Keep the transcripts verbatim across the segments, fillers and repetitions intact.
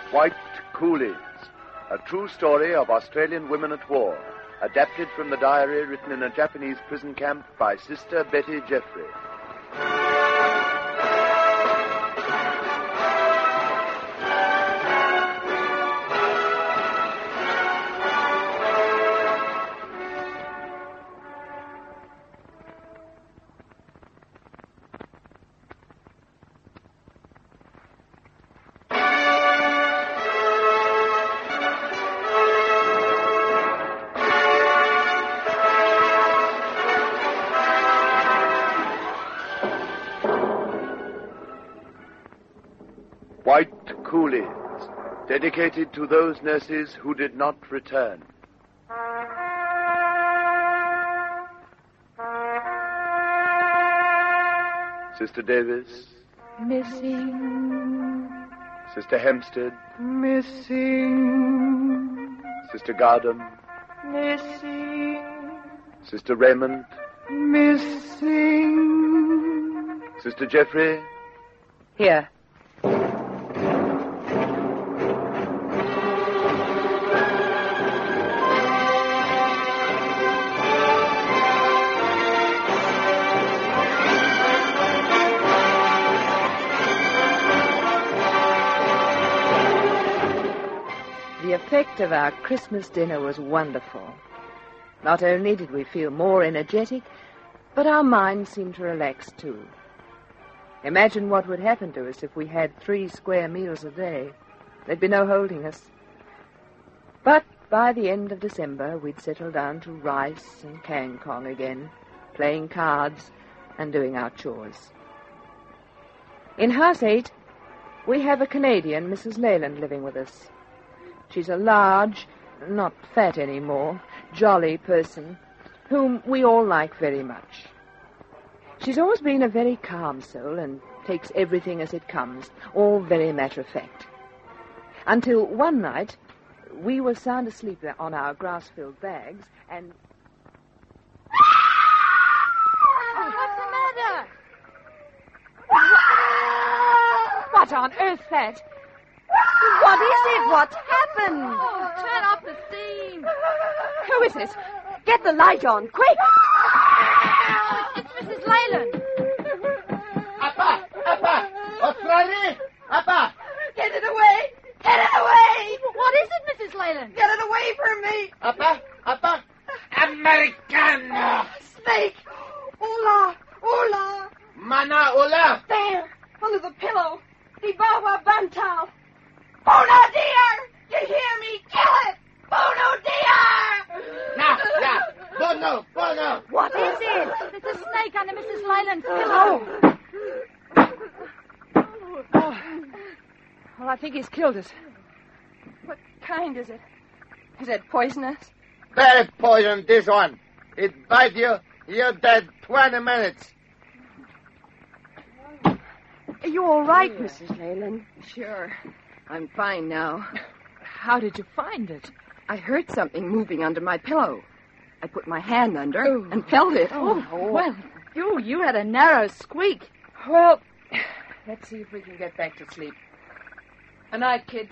White Coolies, a true story of Australian women at war, adapted from the diary written in a Japanese prison camp by Sister Betty Jeffrey. White Coolies, dedicated to those nurses who did not return. Sister Davis. Missing. Sister Hempstead. Missing. Sister Gardam. Missing. Sister Raymond. Missing. Sister Jeffrey. Here. The effect of our Christmas dinner was wonderful. Not only did we feel more energetic, but our minds seemed to relax too. Imagine what would happen to us if we had three square meals a day. There'd be no holding us. But by the end of December, we'd settle down to rice and kangkong again, playing cards and doing our chores. In House eight, we have a Canadian, Missus Leyland, living with us. She's a large, not fat anymore, jolly person, whom we all like very much. She's always been a very calm soul and takes everything as it comes, all very matter-of-fact. Until one night, we were sound asleep on our grass-filled bags, and... What's the matter? What on earth's that? What is it? What's happened? Oh, turn off the steam. Who is it? Get the light on, quick! It's Missus Leyland. Appa! Appa! Australia! Appa! Get it away! Get it away! What is it, Missus Leyland? Get it away from me! Appa! Appa! Americano! Snake! Hola! Hola! Mana Ola! There! Under the pillow! The Bawa Bantal! Bono dear! You hear me? Kill it! Bono dear! Now, now! Bono! Bono! What is it? There's a snake under Missus Leyland's pillow. Oh. Well, I think he's killed us. What kind is it? Is it poisonous? Bad poison, this one. It bite you, you're dead twenty minutes. Are you all right, Missus Leyland? Sure. I'm fine now. How did you find it? I heard something moving under my pillow. I put my hand under oh. and felt it. Oh, oh. well, you, you had a narrow squeak. Well, let's see if we can get back to sleep. Good night, kids.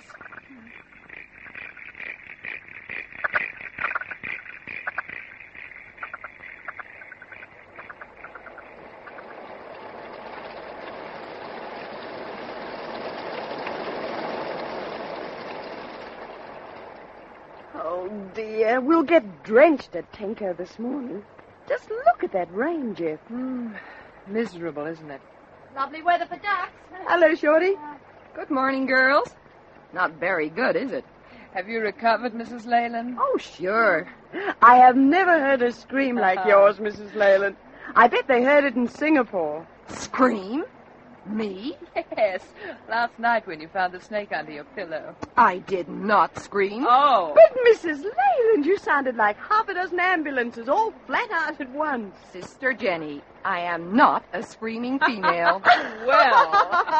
Oh, dear. We'll get drenched at Tenko this morning. Just look at that rain, Jeff. Mm, miserable, isn't it? Lovely weather for ducks. Hello, Shorty. Good morning, girls. Not very good, is it? Have you recovered, Missus Leyland? Oh, sure. I have never heard a scream like yours, Missus Leyland. I bet they heard it in Singapore. Scream? Me? Yes. Last night when you found the snake under your pillow. I did not scream. Oh. But, Missus Leyland, you sounded like half a dozen ambulances all flat out at once. Sister Jenny, I am not a screaming female. Well.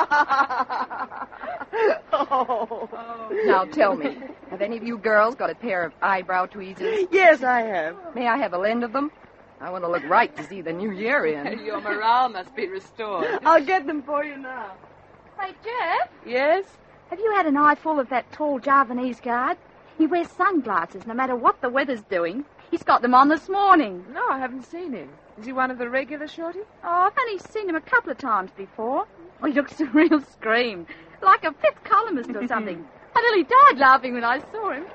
oh. oh. Now tell me, have any of you girls got a pair of eyebrow tweezers? Yes, I have. May I have a lend of them? I want to look right to see the new year in. Your morale must be restored. I'll get them for you now. Hey, Jeff, Yes? Have you had an eyeful of that tall Javanese guard? He wears sunglasses no matter what the weather's doing. He's got them on this morning. No, I haven't seen him. Is he one of the regular, Shorty? Oh, I've only seen him a couple of times before. Oh, he looks a real scream, like a fifth columnist or something. I nearly died laughing when I saw him.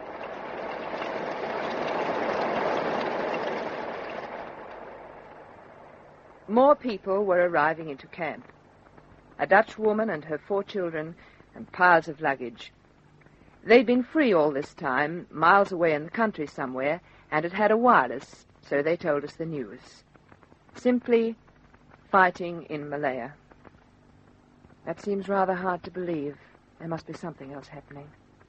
More people were arriving into camp. A Dutch woman and her four children and piles of luggage. They'd been free all this time, miles away in the country somewhere, and had had a wireless, so they told us the news. Simply fighting in Malaya. That seems rather hard to believe. There must be something else happening.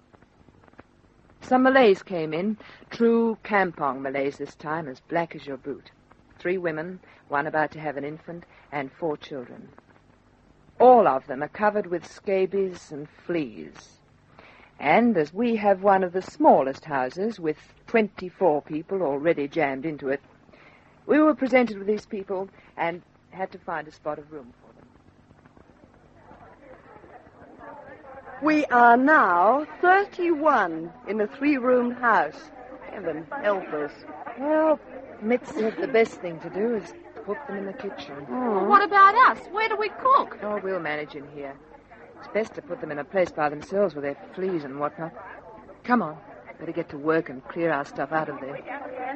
Some Malays came in, true Kampong Malays this time, as black as your boot. Three women, one about to have an infant, and four children. All of them are covered with scabies and fleas. And as we have one of the smallest houses, with twenty-four people already jammed into it, we were presented with these people and had to find a spot of room for them. We are now thirty-one in a three-roomed house. Heaven help us. Well, Mitt said the best thing to do is put them in the kitchen. Well, what about us? Where do we cook? Oh, we'll manage in here. It's best to put them in a place by themselves with their fleas and whatnot. Come on. Better get to work and clear our stuff out of there.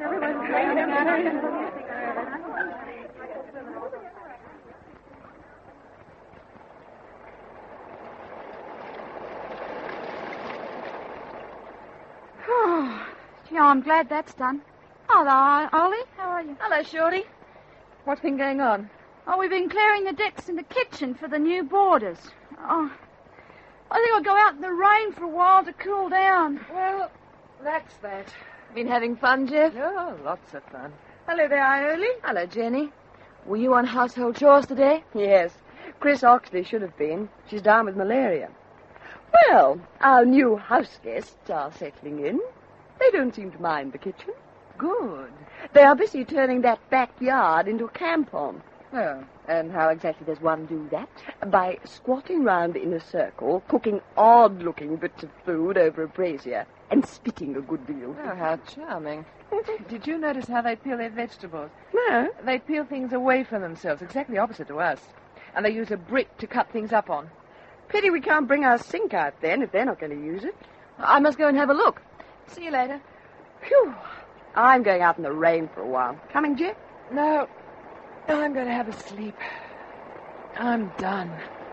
Oh, gee, I'm glad that's done. Hello, Ollie. How are you? Hello, Shorty. What's been going on? Oh, we've been clearing the decks in the kitchen for the new boarders. Oh, I think I'll go out in the rain for a while to cool down. Well, that's that. Been having fun, Jeff? Oh, lots of fun. Hello there, Iole. Hello, Jenny. Were you on household chores today? Yes. Chris Oxley should have been. She's down with malaria. Well, our new house guests are settling in. They don't seem to mind the kitchen. Good. They are busy turning that backyard into a campon. Oh, and how exactly does one do that? By squatting round in a circle, cooking odd-looking bits of food over a brazier, and spitting a good deal. Oh, how charming. Did you notice how they peel their vegetables? No. They peel things away from themselves, exactly opposite to us. And they use a brick to cut things up on. Pity we can't bring our sink out then, if they're not going to use it. I must go and have a look. See you later. Phew. I'm going out in the rain for a while. Coming, Jeff? No. I'm going to have a sleep. I'm done.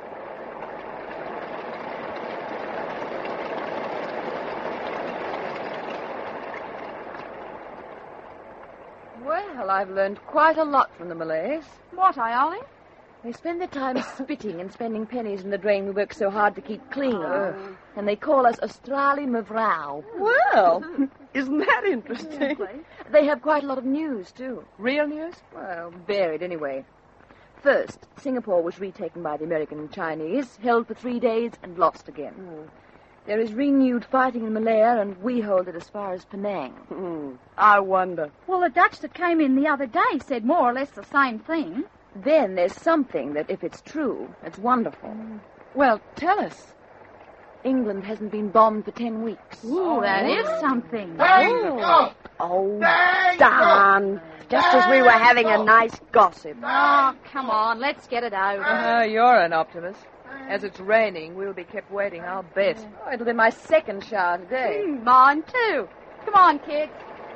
Well, I've learned quite a lot from the Malays. What, Iole? They spend their time spitting and spending pennies in the drain we work so hard to keep clean. Oh. And they call us Australi Mavrau. Well, isn't that interesting? They have quite a lot of news, too. Real news? Well, varied anyway. First, Singapore was retaken by the American and Chinese, held for three days, and lost again. Mm. There is renewed fighting in Malaya, and we hold it as far as Penang. Mm. I wonder. Well, the Dutch that came in the other day said more or less the same thing. Then there's something that, if it's true, it's wonderful. Well, tell us. England hasn't been bombed for ten weeks. Ooh, that is something. Oh. Oh, Thank darn. Just as we were having a nice gossip. Oh, come on, let's get it out. Oh, you're an optimist. As it's raining, we'll be kept waiting, I'll bet. Oh, it'll be my second shower today. Mm, mine, too. Come on, kids.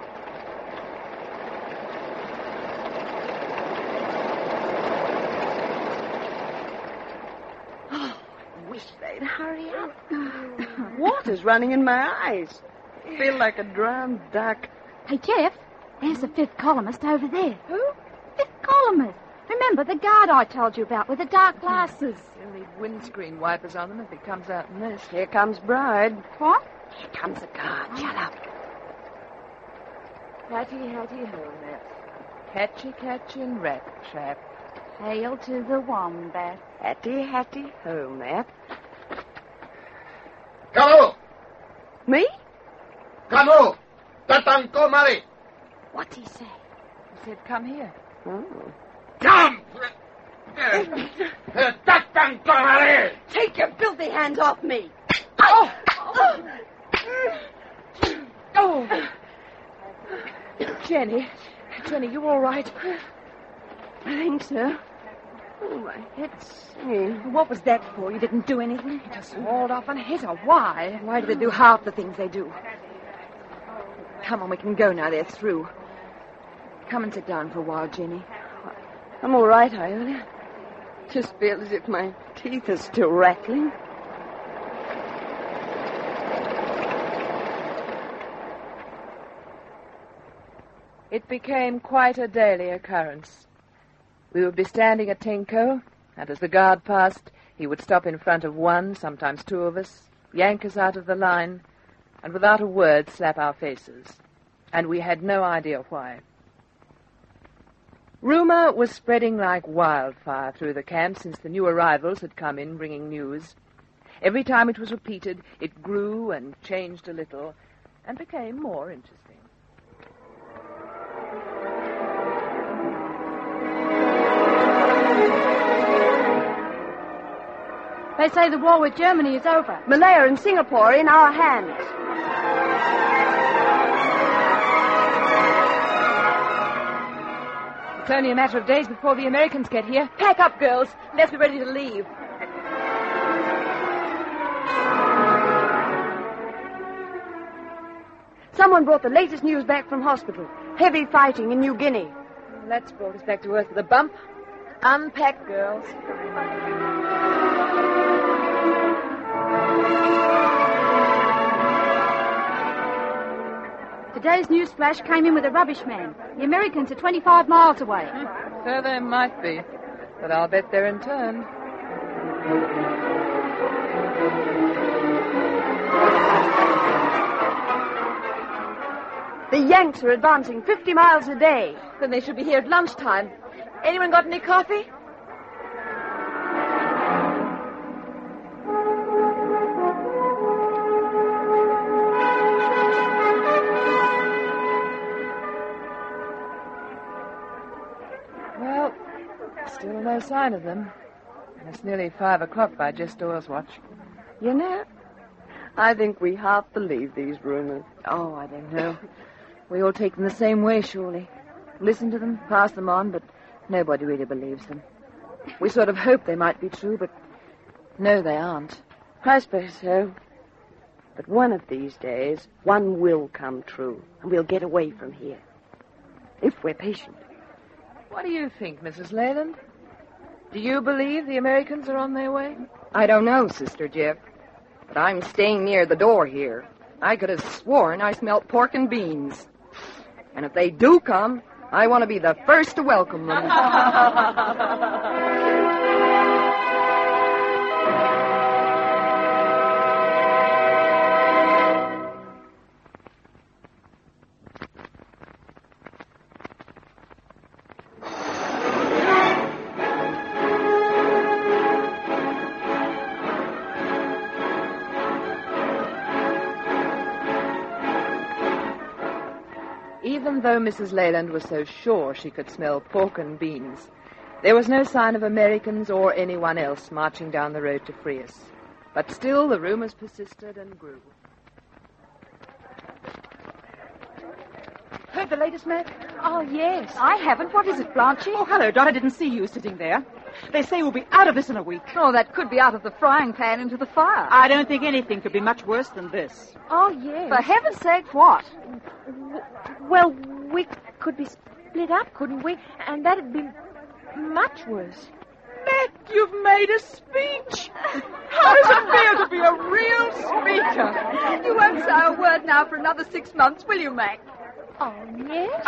Wish they'd hurry up. Water's running in my eyes. Feel like a drowned duck. Hey, Jeff, there's the fifth columnist over there. Who? Fifth columnist. Remember the guard I told you about with the dark glasses? You'll need windscreen wipers on them if it comes out in this. Here comes Bride. What? Here comes the guard. Shut up. Hatty, hatty, home, Matt. Catchy, catchy, and rat trap. Hail to the wombat. Hatty, hatty, home, Matt. Kamu! Me? Kamu! Datang kemari! What's he say? He said, come here. Oh. Come! Datang kemari! Take your filthy hands off me. Oh! Oh! Jenny. Jenny, you all right? I think so. Oh, my head's singing. What was that for? You didn't do anything? He just hauled off and hit her. Why? Why do they do half the things they do? Come on, we can go now. They're through. Come and sit down for a while, Jenny. I'm all right, Iola. Just feel as if my teeth are still rattling. It became quite a daily occurrence. We would be standing at Tenko, and as the guard passed, he would stop in front of one, sometimes two of us, yank us out of the line, and without a word slap our faces. And we had no idea why. Rumor was spreading like wildfire through the camp since the new arrivals had come in bringing news. Every time it was repeated, it grew and changed a little and became more interesting. They say the war with Germany is over. Malaya and Singapore are in our hands. It's only a matter of days before the Americans get here. Pack up, girls. Let's be ready to leave. Someone brought the latest news back from hospital. Heavy fighting in New Guinea. That's brought us back to earth with a bump. Unpack, girls. Today's news flash came in with a rubbish man. The Americans are twenty-five miles away. So they might be, but I'll bet they're in turn. The Yanks are advancing fifty miles a day. Then they should be here at lunchtime. Anyone got any coffee? Well, still no sign of them. And it's nearly five o'clock by Jess Doyle's watch. You know, I think we half believe these rumors. Oh, I don't know. We all take them the same way, surely. Listen to them, pass them on, but nobody really believes them. We sort of hope they might be true, but no, they aren't. I suppose so. But one of these days, one will come true, and we'll get away from here. If we're patient. What do you think, Missus Leyland? Do you believe the Americans are on their way? I don't know, Sister Jeff, but I'm staying near the door here. I could have sworn I smelt pork and beans. And if they do come, I want to be the first to welcome them. Even though Missus Leyland was so sure she could smell pork and beans, there was no sign of Americans or anyone else marching down the road to free us. But still the rumors persisted and grew. Heard the latest, Mac? Oh, yes. I haven't. What is it, Blanche? Oh, hello, Dot. I didn't see you sitting there. They say we'll be out of this in a week. Oh, that could be out of the frying pan into the fire. I don't think anything could be much worse than this. Oh, yes. For heaven's sake, what? Well, we could be split up, couldn't we? And that'd be much worse. Mac, you've made a speech. How does it feel to be a real speaker? You won't say a word now for another six months, will you, Mac? Oh, yes?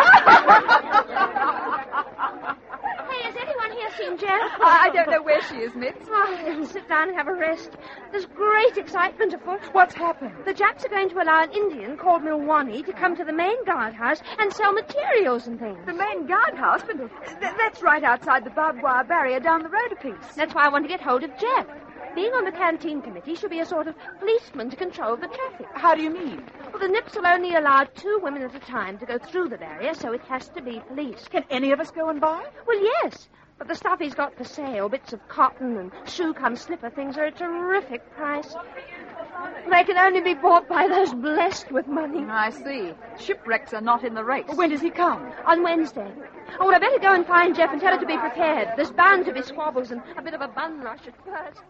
Hey, has anyone here seen Jen? I don't know where she is, Mitz. Oh, sit down and have a rest. There's great excitement afoot. What's happened? The Japs are going to allow an Indian called Milwani to come to the main guardhouse and sell materials and things. The main guardhouse? But th- that's right outside the barbed wire barrier down the road a piece. That's why I want to get hold of Jeff. Being on the canteen committee, she'll be a sort of policeman to control the traffic. How do you mean? Well, the Nips will only allow two women at a time to go through the barrier, so it has to be policed. Can any of us go and buy? Well, yes. But the stuff he's got for sale, bits of cotton and shoe-cum slipper things, are a terrific price. They can only be bought by those blessed with money. I see. Shipwrecks are not in the race. When does he come? On Wednesday. Oh, well, I better go and find Jeff and tell her to be prepared. There's bound to be squabbles and a bit of a bun rush at first.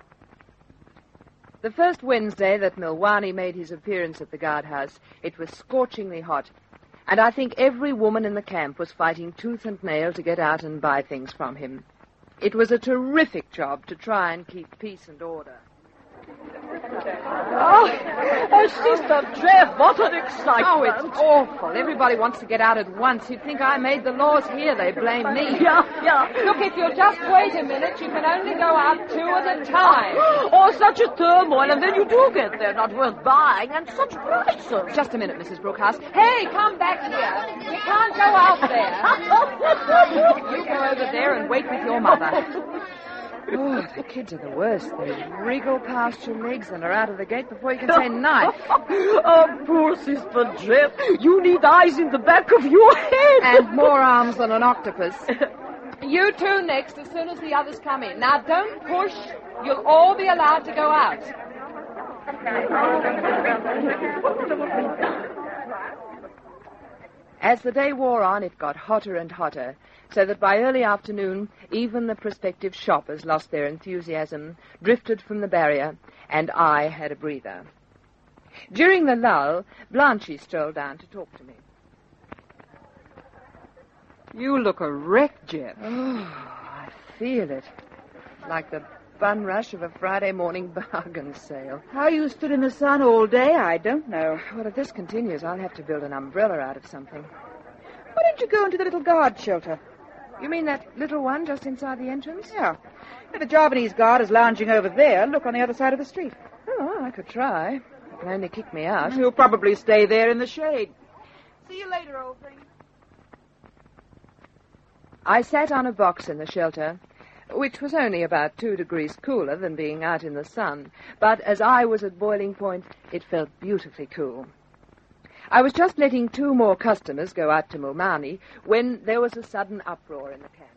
The first Wednesday that Milwani made his appearance at the guardhouse, it was scorchingly hot, and I think every woman in the camp was fighting tooth and nail to get out and buy things from him. It was a terrific job to try and keep peace and order. Oh, oh, Sister Jeff, what an excitement. Oh, it's awful. Everybody wants to get out at once. You'd think I made the laws here. They blame me. Yeah, yeah. Look, if you'll just wait a minute, you can only go out two at a time. Oh, such a turmoil, and then you do get there, not worth buying, and such prices. Just a minute, Missus Brookhouse. Hey, come back here. You can't go out there. You go over there and wait with your mother. Oh, the kids are the worst. They wriggle past your legs and are out of the gate before you can say knife. Oh, poor Sister Jeff. You need eyes in the back of your head. And more arms than an octopus. You two next, as soon as the others come in. Now, don't push. You'll all be allowed to go out. As the day wore on, it got hotter and hotter, so that by early afternoon, even the prospective shoppers lost their enthusiasm, drifted from the barrier, and I had a breather. During the lull, Blanchie strolled down to talk to me. You look a wreck, Jeff. Oh, I feel it. Like the bun rush of a Friday morning bargain sale. How you stood in the sun all day, I don't know. Well, if this continues, I'll have to build an umbrella out of something. Why don't you go into the little guard shelter? You mean that little one just inside the entrance? Yeah. If the Javanese guard is lounging over there, look on the other side of the street. Oh, I could try. You can only kick me out. He'll probably stay there in the shade. See you later, old thing. I sat on a box in the shelter, which was only about two degrees cooler than being out in the sun, but as I was at boiling point, it felt beautifully cool. I was just letting two more customers go out to Mulmani when there was a sudden uproar in the camp.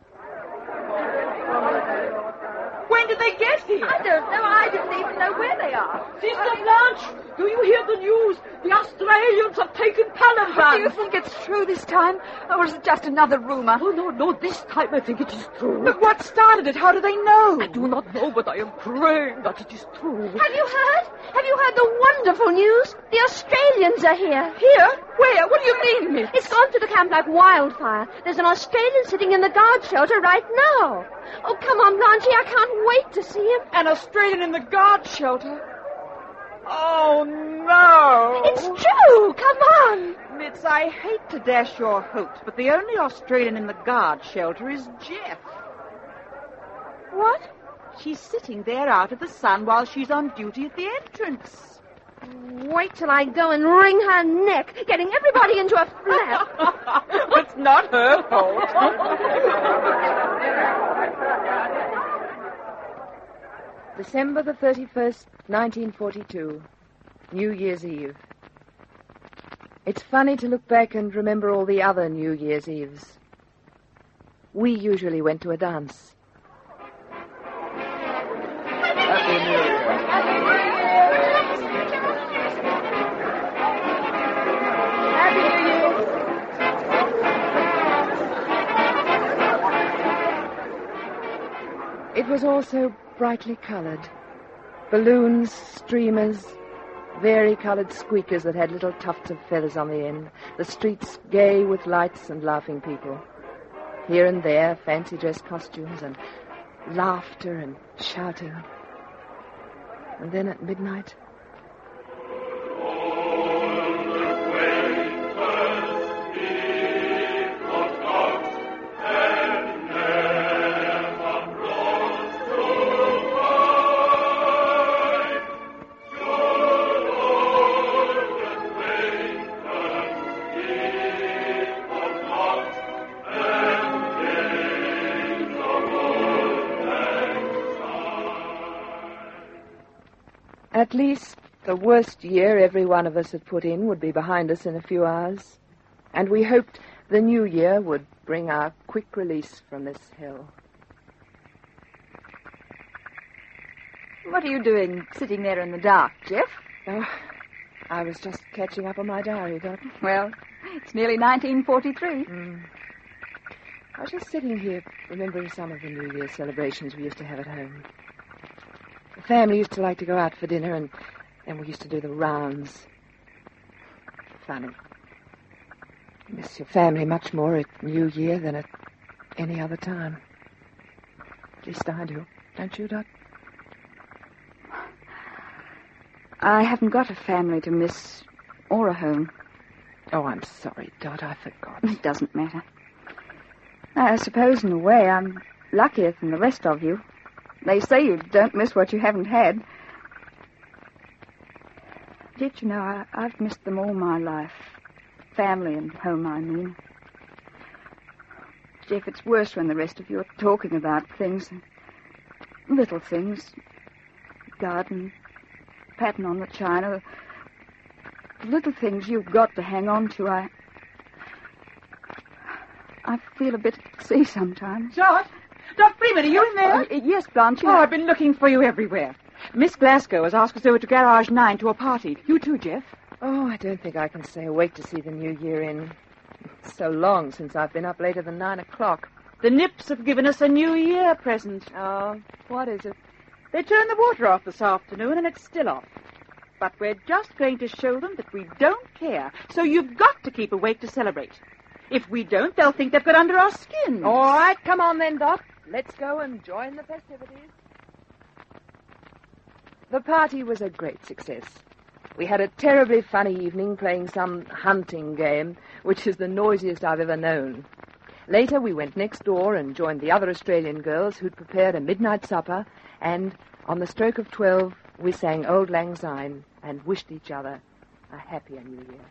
When did they get here? I don't know. I didn't even know where they are. Sister Blanche, do you hear the news? The Australians have taken Palamban. Do you think it's true this time? Or is it just another rumor? Oh, no, no, this time I think it is true. But what started it? How do they know? I do not know, but I am praying that it is true. Have you heard? Have you heard the wonderful news? The Australians are here. Here? Where? What do you mean, miss? It's gone through the camp like wildfire. There's an Australian sitting in the guard shelter right now. Oh, come on, Blanchie. I can't wait to see him. An Australian in the guard shelter? Oh, no. It's true. Come on. Mitz, I hate to dash your hopes, but the only Australian in the guard shelter is Jeff. What? She's sitting there out of the sun while she's on duty at the entrance. Wait till I go and wring her neck, getting everybody into a flap. It's not her fault. December the thirty-first, nineteen forty-two, New Year's Eve. It's funny to look back and remember all the other New Year's Eves. We usually went to a dance. Happy New Year. It was all so brightly coloured. Balloons, streamers, vari-coloured squeakers that had little tufts of feathers on the end. The streets gay with lights and laughing people. Here and there, fancy dress costumes and laughter and shouting. And then at midnight... At least the worst year every one of us had put in would be behind us in a few hours. And we hoped the new year would bring our quick release from this hell. What are you doing sitting there in the dark, Jeff? Oh, I was just catching up on my diary, Dot. Well, it's nearly nineteen forty-three. Mm. I was just sitting here remembering some of the New Year's celebrations we used to have at home. The family used to like to go out for dinner, and then we used to do the rounds. Funny. You miss your family much more at New Year than at any other time. At least I do. Don't you, Dot? I haven't got a family to miss or a home. Oh, I'm sorry, Dot. I forgot. It doesn't matter. I suppose, in a way, I'm luckier than the rest of you. They say you don't miss what you haven't had. Yet, you know, I, I've missed them all my life. Family and home, I mean. Jeff, it's worse when the rest of you are talking about things. Little things. Garden, pattern on the china. The little things you've got to hang on to. I... I feel a bit at sea sometimes. Dot? Dot Freeman, are you in there? Uh, yes, Blanche. Oh, I've been looking for you everywhere. Miss Glasgow has asked us over to Garage nine to a party. You too, Jeff? Oh, I don't think I can stay awake to see the new year in. It's so long since I've been up later than nine o'clock. The Nips have given us a New Year present. Oh, what is it? They turned the water off this afternoon, and it's still off. But we're just going to show them that we don't care. So you've got to keep awake to celebrate. If we don't, they'll think they've got under our skins. All right, come on then, Dot. Let's go and join the festivities. The party was a great success. We had a terribly funny evening playing some hunting game, which is the noisiest I've ever known. Later, we went next door and joined the other Australian girls who'd prepared a midnight supper, and on the stroke of twelve, we sang Auld Lang Syne and wished each other a happier New Year.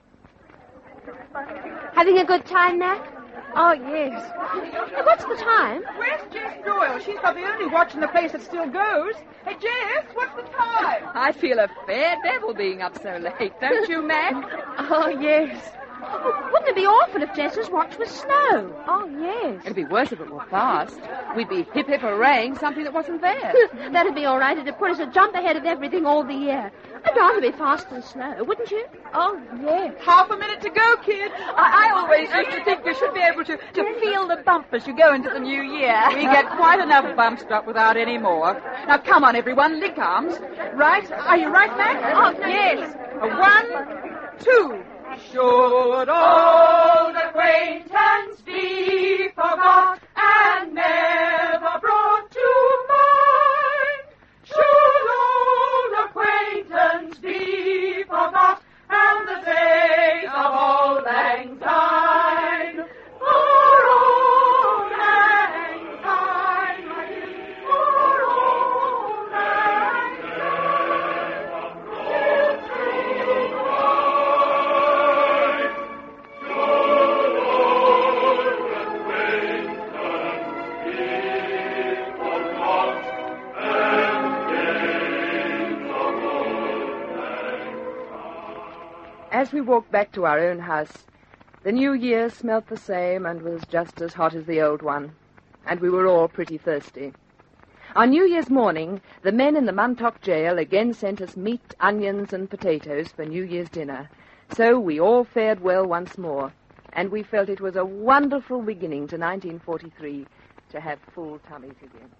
Having a good time, Mac? Oh, yes. Hey, what's the time? Where's Jess Doyle? She's got the only watch in the place that still goes. Hey, Jess, what's the time? I feel a fair devil being up so late, don't you, Mac? Oh, yes. Oh, wouldn't it be awful if Jess's watch was slow? Oh, yes. It'd be worse if it were fast. We'd be hip-hip-hooray-ing something that wasn't there. That'd be all right. It'd put us a jump ahead of everything all the year. I'd rather be fast than slow, wouldn't you? Oh, yes. Half a minute to go, kids. I, I always used to think you should be able to, to feel the bump as you go into the new year. We get quite enough bumps, Dot, without any more. Now, come on, everyone. Link arms. Right? Are you right, Mac? Oh, yes. A one, two. Should old acquaintance be forgot and never brought to mind? Should old acquaintance be forgot and the days of Auld Lang Syne? For Auld Lang Syne, for Auld Lang Syne, brought to As we walked back to our own house, the new year smelt the same and was just as hot as the old one, and we were all pretty thirsty. On New Year's morning, the men in the Muntock jail again sent us meat, onions, and potatoes for New Year's dinner, so we all fared well once more, and we felt it was a wonderful beginning to nineteen forty-three to have full tummies again.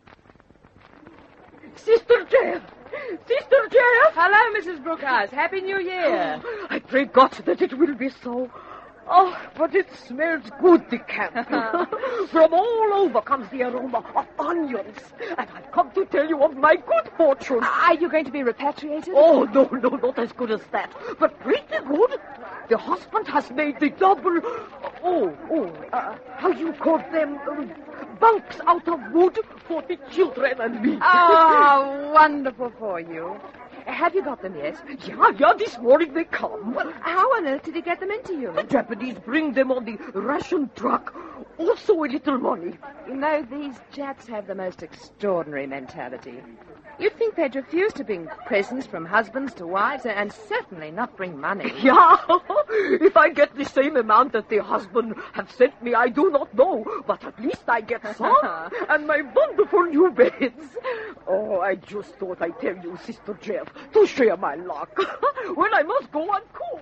Sister Jeff! Sister Jeff! Hello, Missus Brookhouse. Happy New Year. I pray God that it will be so. Oh, but it smells good, the camp. From all over comes the aroma of onions. And I've come to tell you of my good fortune. Are you going to be repatriated? Oh, no, no, not as good as that. But pretty good. The husband has made the double... Oh, oh, uh, how you call them? Um, bunks out of wood for the children and me. Oh, wonderful for you. Have you got them yet? Yeah, yeah, this morning they come. Well, how on earth did he get them into you? The Japanese bring them on the ration truck. Also a little money. You know, these Japs have the most extraordinary mentality. You'd think they'd refuse to bring presents from husbands to wives, and certainly not bring money. Yeah, if I get the same amount that the husband have sent me, I do not know, but at least I get some, and my wonderful new beds. Oh, I just thought I'd tell you, Sister Jeff, to share my luck. Well, I must go and cook.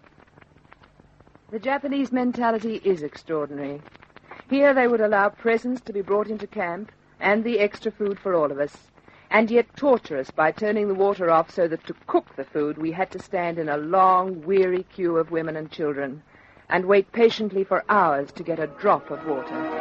The Japanese mentality is extraordinary. Here they would allow presents to be brought into camp, and the extra food for all of us, and yet torture us by turning the water off so that to cook the food we had to stand in a long, weary queue of women and children and wait patiently for hours to get a drop of water.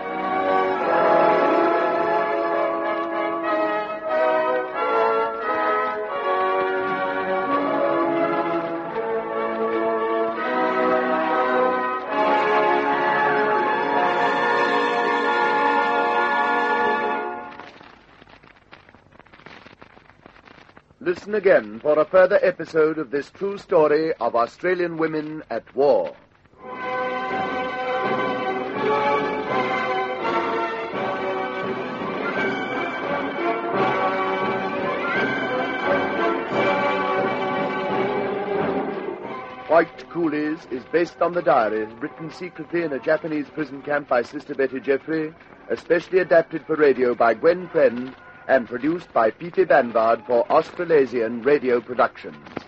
Listen again for a further episode of this true story of Australian women at war. White Coolies is based on the diary written secretly in a Japanese prison camp by Sister Betty Jeffrey, especially adapted for radio by Gwen Friend, and produced by Peter Vanvard for Australasian Radio Productions.